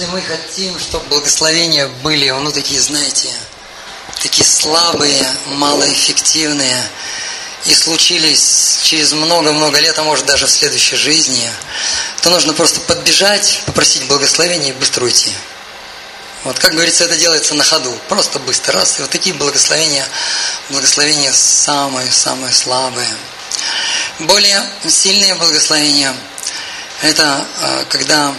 Мы хотим, чтобы благословения были, такие, знаете, такие слабые, малоэффективные, и случились через много-много лет, а может даже в следующей жизни, то нужно просто подбежать, попросить благословения и быстро уйти. Как говорится, это делается на ходу, просто быстро, раз. И такие благословения самые-самые слабые. Более сильные благословения, это когда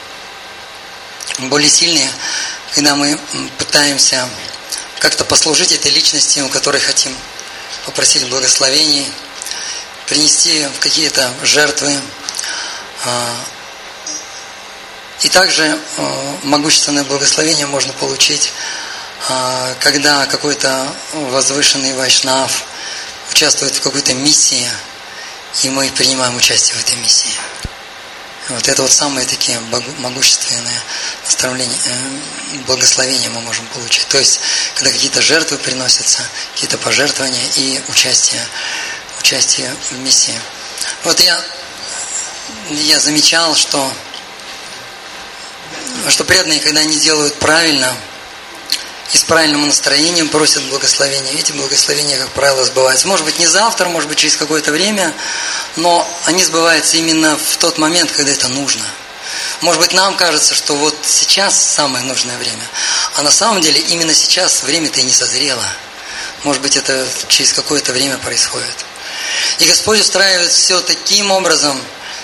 мы пытаемся как-то послужить этой личности, у которой хотим попросить благословений, принести в какие-то жертвы. И также могущественное благословение можно получить, когда какой-то возвышенный вайшнав участвует в какой-то миссии, и мы принимаем участие в этой миссии. Это самые такие могущественные благословения мы можем получить. То есть, когда какие-то жертвы приносятся, какие-то пожертвования и участие в миссии. Я замечал, что преданные, когда они делают правильно и с правильным настроением просят благословения, эти благословения, как правило, сбываются. Может быть, не завтра, может быть, через какое-то время, но они сбываются именно в тот момент, когда это нужно. Может быть, нам кажется, что сейчас самое нужное время, а на самом деле именно сейчас время-то и не созрело. Может быть, это через какое-то время происходит. И Господь устраивает все таким образом,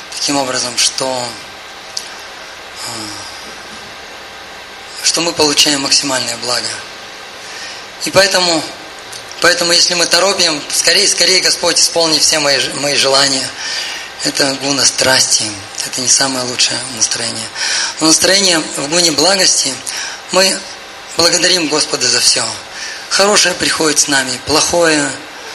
что мы получаем максимальное благо. И поэтому, если мы торопим, скорее, Господь, исполни все мои желания. Это гуна страсти, это не самое лучшее настроение. Но настроение в гуне благости, мы благодарим Господа за все. Хорошее приходит с нами, плохое.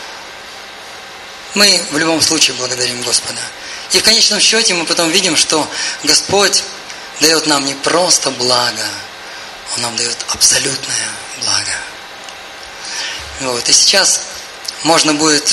Мы в любом случае благодарим Господа. И в конечном счете мы потом видим, что Господь дает нам не просто благо, Он нам дает абсолютное благо. И сейчас можно будет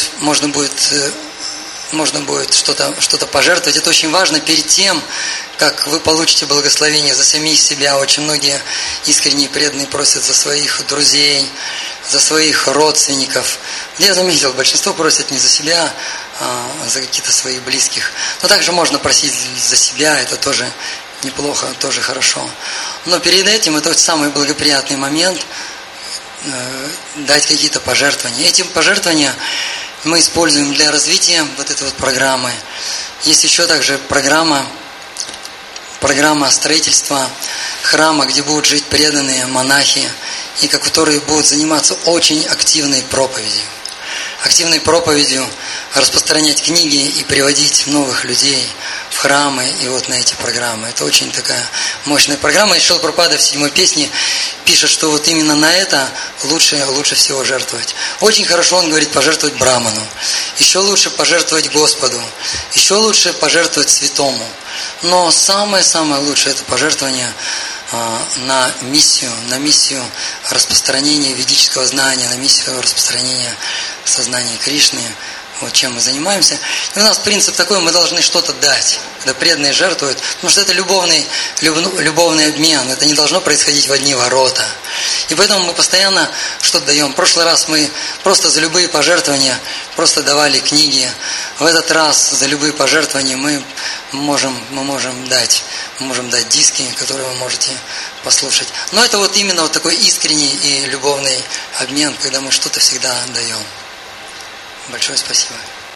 что-то пожертвовать. Это очень важно перед тем, как вы получите благословение за самих себя. Очень многие искренние преданные просят за своих друзей, за своих родственников. Я заметил, большинство просят не за себя, а за каких-то своих близких. Но также можно просить за себя, это тоже неплохо, тоже хорошо. Но перед этим это самый благоприятный момент дать какие-то пожертвования. Эти пожертвования мы используем для развития этой программы. Есть еще также программа строительства храма, где будут жить преданные монахи, и которые будут заниматься очень активной проповедью. Активной проповедью, распространять книги и приводить новых людей в храмы и на эти программы. Это очень такая мощная программа. И Шрила Прабхупада в 7-й песне пишет, что именно на это лучше всего жертвовать. Очень хорошо он говорит пожертвовать Браману. Еще лучше пожертвовать Господу. Еще лучше пожертвовать святому. Но самое-самое лучшее это пожертвование на миссию распространения ведического знания, на миссию распространения сознания Кришны, чем мы занимаемся. И у нас принцип такой, мы должны что-то дать, когда преданные жертвуют, потому что это любовный обмен, это не должно происходить в одни ворота. И поэтому мы постоянно что-то даем. В прошлый раз мы просто за любые пожертвования просто давали книги. В этот раз за любые пожертвования мы можем дать диски, которые вы можете послушать. Но это именно такой искренний и любовный обмен, когда мы что-то всегда даем. Большое спасибо.